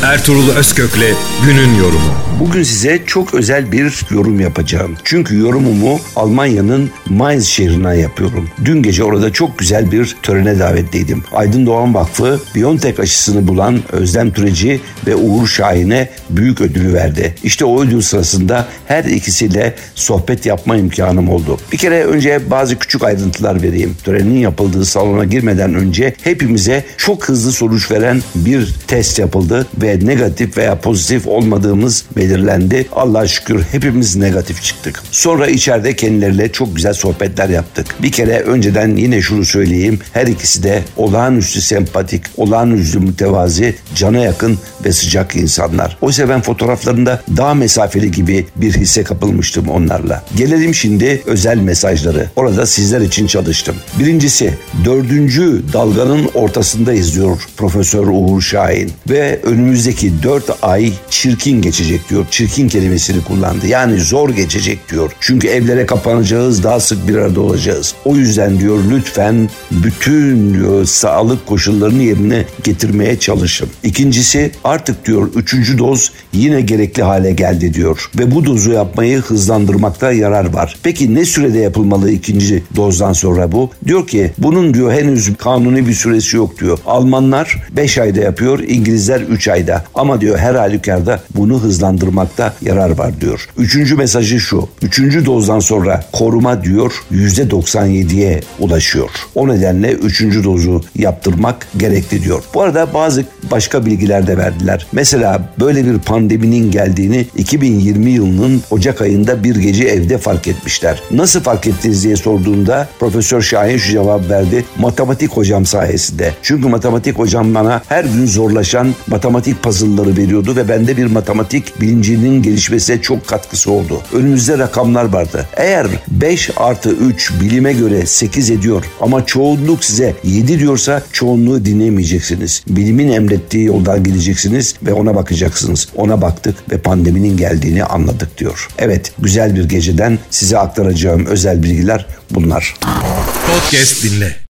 Ertuğrul Özkök'le günün yorumu. Bugün size çok özel bir yorum yapacağım. Çünkü yorumumu Almanya'nın Mainz şehrinden yapıyorum. Dün gece orada çok güzel bir törene davetliydim. Aydın Doğan Vakfı, BioNTech aşısını bulan Özlem Türeci ve Uğur Şahin'e büyük ödülü verdi. İşte o ödül sırasında her ikisiyle sohbet yapma imkanım oldu. Bir kere önce bazı küçük ayrıntılar vereyim. Törenin yapıldığı salona girmeden önce hepimize çok hızlı sonuç veren bir test yapıldı ve negatif veya pozitif olmadığımız belirlendi. Allah'a şükür hepimiz negatif çıktık. Sonra içeride kendileriyle çok güzel sohbetler yaptık. Bir kere önceden yine şunu söyleyeyim. Her ikisi de olağanüstü sempatik, olağanüstü mütevazi, cana yakın ve sıcak insanlar. Oysa ben fotoğraflarında daha mesafeli gibi bir hisse kapılmıştım onlarla. Gelelim şimdi özel mesajları. Orada sizler için çalıştım. Birincisi, 4. dalganın ortasındayız diyor Profesör Uğur Şahin ve önümüzdeki 4 ay çirkin geçecek diyor. Çirkin kelimesini kullandı. Yani zor geçecek diyor. Çünkü evlere kapanacağız, daha sık bir arada olacağız. O yüzden diyor lütfen bütün diyor sağlık koşullarını yerine getirmeye çalışın. İkincisi, artık diyor 3. doz yine gerekli hale geldi diyor. Ve bu dozu yapmayı hızlandırmakta yarar var. Peki ne sürede yapılmalı 2. dozdan sonra bu? Diyor ki bunun diyor henüz kanuni bir süresi yok diyor. Almanlar 5 ayda yapıyor, İngilizler 3 ayda. Ama diyor her halükarda bunu hızlandırmakta yarar var diyor. 3. mesajı şu. 3. dozdan sonra koruma diyor %97'ye ulaşıyor. O nedenle 3. dozu yaptırmak gerekli diyor. Bu arada bazı başka bilgiler de verdiler. Mesela böyle bir pandeminin geldiğini 2020 yılının Ocak ayında bir gece evde fark etmişler. Nasıl fark ettiniz diye sorduğunda Profesör Şahin şu cevap verdi. Matematik hocam sayesinde. Çünkü matematik hocam bana her gün zorlaşan matematik puzzle'ları veriyordu ve bende bir matematik bilincinin gelişmesine çok katkısı oldu. Önümüzde rakamlar vardı. Eğer 5 artı 3 bilime göre 8 ediyor ama çoğunluk size 7 diyorsa çoğunluğu dinlemeyeceksiniz. Bilimin emrettiği yoldan gideceksiniz ve ona bakacaksınız. Ona baktık ve pandeminin geldiğini anladık diyor. Evet, güzel bir geceden size aktaracağım özel bilgiler bunlar. Podcast dinle.